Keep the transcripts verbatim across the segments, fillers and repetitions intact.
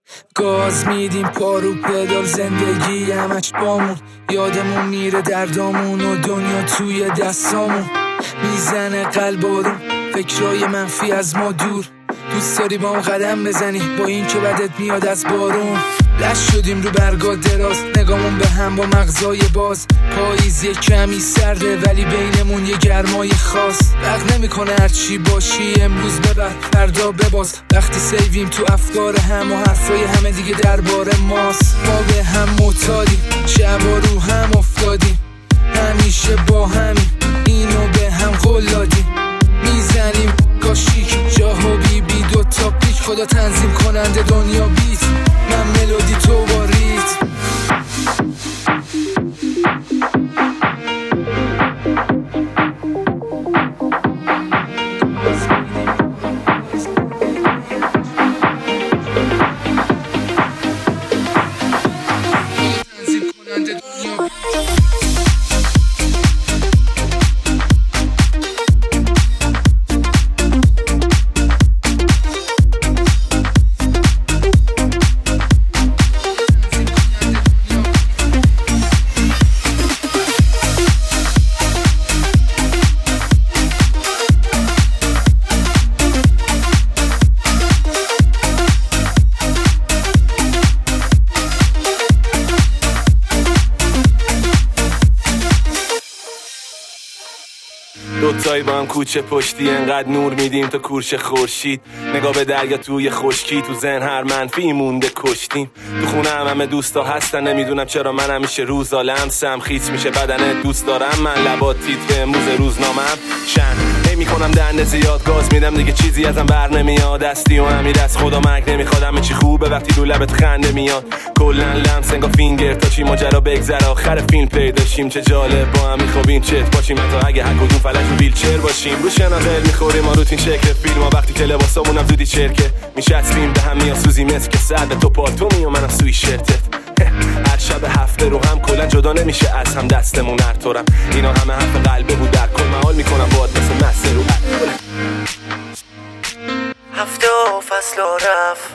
گاز میدیم پارو پدال، زندگی همش بامون، یادمون میره دردامون و دنیا توی دستامون. میزنه قلب آروم، فکرای منفی از ما دور، دوست داری با هم قدم بزنی با این که بدت میاد از بارون. لش شدیم رو برگا دراز، نگامون به هم با مغزای باز. پاییز یه کمی سرده ولی بینمون یه گرمای خاص. فرق نمیکنه هرچی باشی، امروز ببر فردا بباز. وقتی سیویم تو افکار هم و حرفای همه دیگه درباره ماست. ما به هم معتادیم، شبا رو هم افتادیم، همیشه با همین اینو به هم قلادیم. میزنیم کاشیک جاها بی بی دو تا پیک، خدا تنظیم کننده دنیا بیت، من ملودی تو با ریت. دوتایی با هم کوچه پشتی، انقدر نور میدیم تا کورش خورشید. نگاه به دریا توی خشکی، تو ذهن هر منفی مونده کشتیم. تو خونه هم همه دوستا هستن، نمیدونم چرا من همیشه روزا لمسم خیس میشه بدنت. دوست دارم من لبات تیتر امروز روزنامه‌ام شن هی میکنم دنده زیاد، گاز میدم دیگه چیزی ازم بر نمیاد. دستی و امیر از خدا مرگ نمیخواد، همه چی خوبه وقتی دو لبت خنده میاد. کلا لمس انگار فینگر تا چی ماجرا بگذره، آخر فیلم پیدا شیم. چه جالب با هم میخوابیم چت باشیم، حتی اگه هر کدوم فلج و ویلچر باشیم. رو شناقل میخوریم ما روتین شکل فیلم ها، وقتی که لباسامونم زودی چرکه میشستیم به هم میاسوزی مثل که سر به تو پالتومی و منم سوی شرتت. هر شب هفته رو هم کلا جدا نمیشه از هم دستمون هر طورم. اینا همه حرف قلبه بود، در کل محال میکنم باید مثل مسته رو هفته و فصل و رفت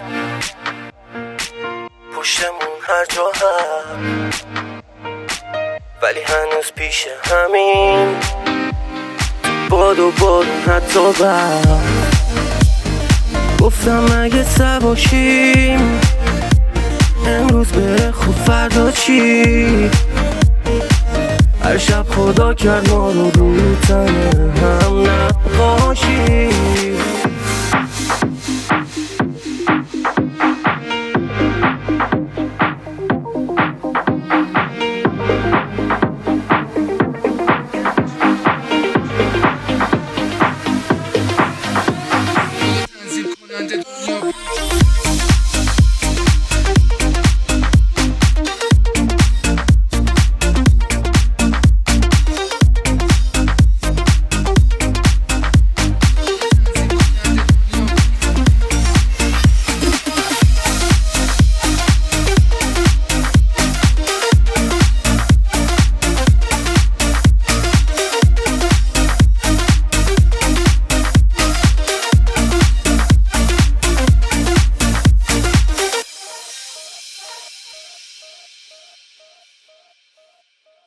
پشتمون هر جا هم، ولی هنوز پیش همین باد و بارون حتی برد. گفتم اگه سباشیم امروز بره خوب فردا چی. هر شب خدا کرد ما رو رو تنه هم نباشیم.